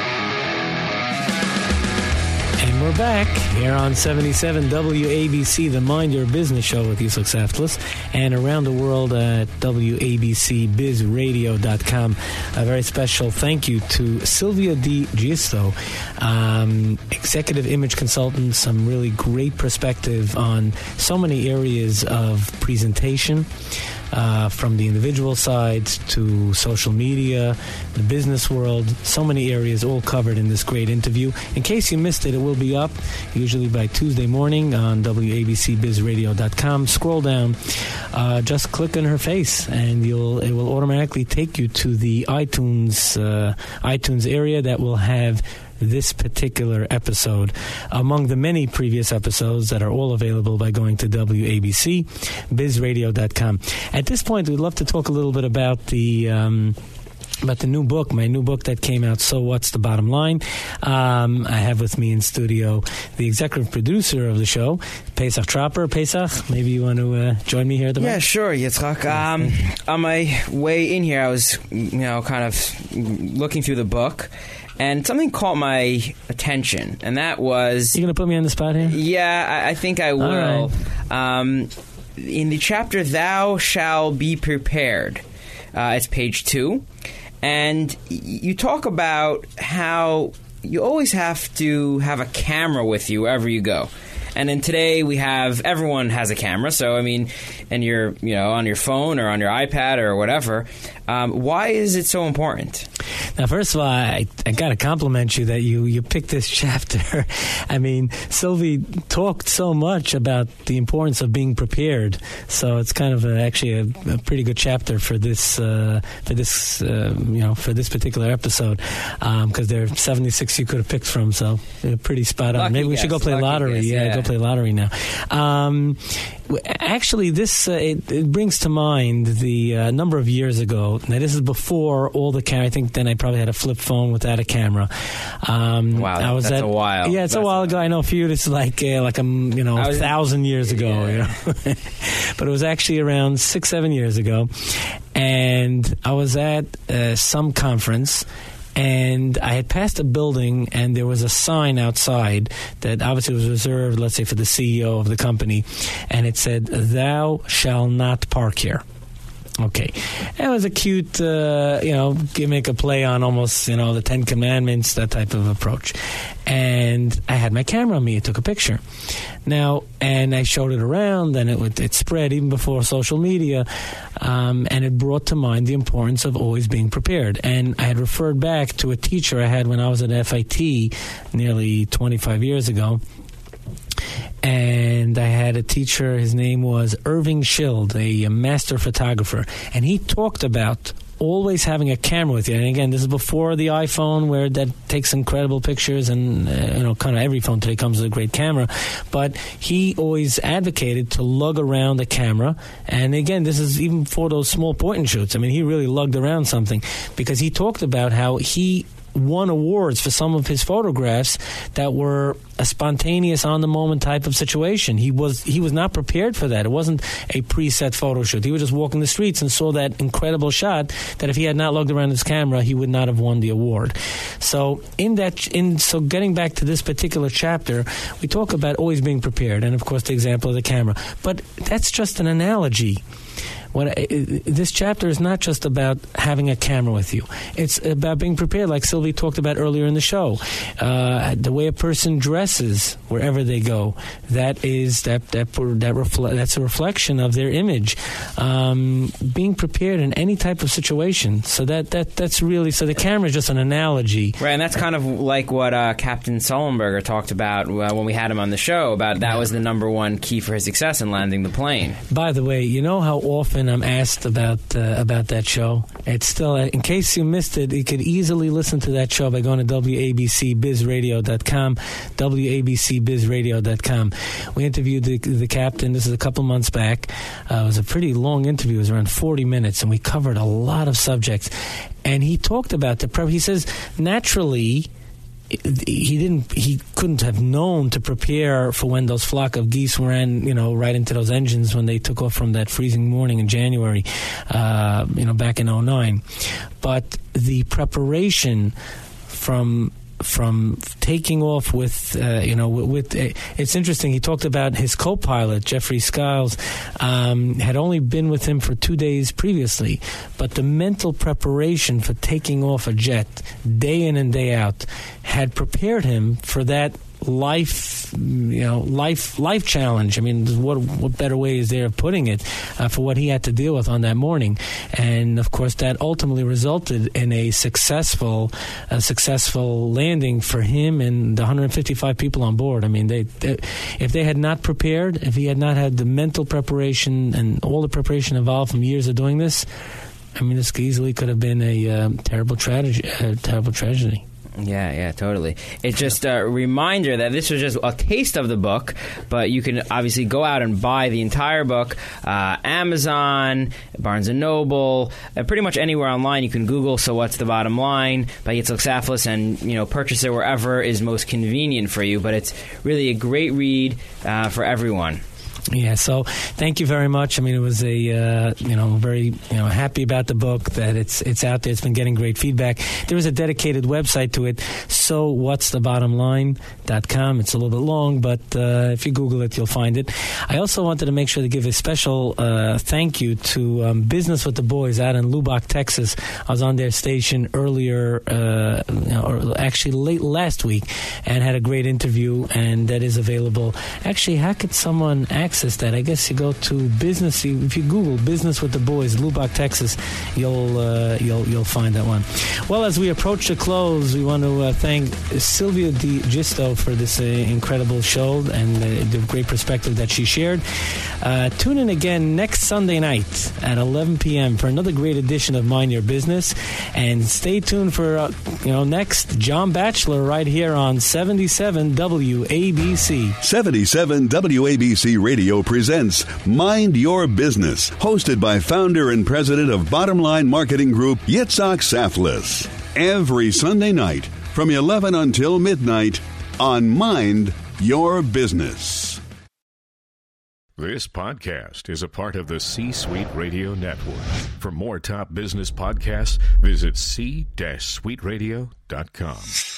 And we're back here on 77 WABC, the Mind Your Business show with Yitzhak Saflis, and around the world at WABCBizRadio.com. A very special thank you to Sylvia Di Giusto, executive image consultant, some really great perspective on so many areas of presentation. From the individual side to social media, the business world, so many areas all covered in this great interview. In case you missed it, it will be up usually by Tuesday morning on WABCBizRadio.com. Scroll down, just click on her face, and it will automatically take you to the iTunes area that will have this particular episode among the many previous episodes that are all available by going to WABCBizRadio.com. At this point, we'd love to talk a little bit about the new book, my new book that came out, So What's the Bottom Line? I have with me in studio the executive producer of the show, Pesach Tropper. Pesach, maybe you want to join me here at the Yeah, sure, Yitzhak. On my way in here, I was, kind of looking through the book, and something caught my attention, and that was... You going to put me on the spot here? Yeah, I think I will. All right. In the chapter, Thou Shall Be Prepared, it's page 2, and you talk about how you always have to have a camera with you wherever you go. And then today everyone has a camera, so and you're, on your phone or on your iPad or whatever. Why is it so important? Now, first of all, I got to compliment you that you picked this chapter. Sylvie talked so much about the importance of being prepared, so it's kind of actually a pretty good chapter for this particular episode, because there are 76 you could have picked from, so they're pretty spot on. Lucky Maybe we should go play lottery. Guess, go play lottery now. Actually, this it brings to mind the number of years ago. Now, this is before all the camera. I think then I probably had a flip phone without a camera. Wow, that's a while. Yeah, it's a while ago. I know for you, it's like 1,000 years ago. Yeah. But it was actually around 6-7 years ago, and I was at some conference. And I had passed a building, and there was a sign outside that obviously was reserved, let's say, for the CEO of the company. And it said, "Thou shall not park here." Okay. It was a cute, make a play on almost, the Ten Commandments, that type of approach. And I had my camera on me. I took a picture. Now, and I showed it around, and it spread even before social media, and it brought to mind the importance of always being prepared. And I had referred back to a teacher I had when I was at FIT nearly 25 years ago. And I had a teacher, his name was Irving Schild, a master photographer, and he talked about always having a camera with you. And again, this is before the iPhone, where that takes incredible pictures, and kind of every phone today comes with a great camera. But he always advocated to lug around the camera. And again, this is even for those small point and shoots. I mean, he really lugged around something, because he talked about how he won awards for some of his photographs that were a spontaneous, on-the-moment type of situation. He was not prepared for that. It wasn't a preset photo shoot. He was just walking the streets and saw that incredible shot that if he had not lugged around his camera, he would not have won the award. So so getting back to this particular chapter, we talk about always being prepared, and of course the example of the camera. But that's just an analogy. This chapter is not just about having a camera with you. It's about being prepared, like Sylvie talked about earlier in the show. The way a person dresses wherever they go, that's a reflection of their image. Being prepared in any type of situation. So that's really, so the camera is just an analogy. Right, and that's kind of like what Captain Sullenberger talked about when we had him on the show, about that was the number one key for his success in landing the plane. By the way, you know how often I'm asked about that show? It's still, in case you missed it, you could easily listen to that show by going to WABCBizRadio.com, WABCBizRadio.com. We interviewed the captain. This is a couple months back. It was a pretty long interview. It was around 40 minutes, and we covered a lot of subjects. And he talked about he says, naturally, he couldn't have known to prepare for when those flock of geese ran, right into those engines when they took off from that freezing morning in January, back in 2009. But the preparation from taking off with it's interesting. He talked about his co-pilot, Jeffrey Skiles, had only been with him for 2 days previously, but the mental preparation for taking off a jet day in and day out had prepared him for that life challenge. I mean, what better way is there of putting it, for what he had to deal with on that morning? And of course, that ultimately resulted in a successful landing for him and the 155 people on board. I mean, if they had not prepared, if he had not had the mental preparation and all the preparation involved from years of doing this, I mean, this easily could have been a terrible tragedy. Yeah, totally. It's just a reminder that this was just a taste of the book, but you can obviously go out and buy the entire book. Amazon, Barnes & Noble, pretty much anywhere online. You can Google, So What's the Bottom Line, by Yitzhak Saflis, and purchase it wherever is most convenient for you. But it's really a great read for everyone. Yeah, so thank you very much. I mean, it was very happy about the book, that it's out there. It's been getting great feedback. There is a dedicated website to it, sowhatsthebottomline.com. It's a little bit long, but if you Google it, you'll find it. I also wanted to make sure to give a special thank you to Business with the Boys out in Lubbock, Texas. I was on their station earlier, or actually late last week, and had a great interview, and that is available. Actually, how could someone access that? I guess you go to business. If you Google "Business with the Boys," Lubbock, Texas, you'll find that one. Well, as we approach the close, we want to thank Sylvia Di Giusto for this incredible show and the great perspective that she shared. Tune in again next Sunday night at 11 p.m. for another great edition of Mind Your Business, and stay tuned for next John Batchelor right here on 77 WABC. 77 WABC Radio presents Mind Your Business, hosted by founder and president of Bottom Line Marketing Group, Yitzhak Saflis. Every Sunday night from 11 until midnight on Mind Your Business. This podcast is a part of the C-Suite Radio Network. For more top business podcasts, visit c-suiteradio.com.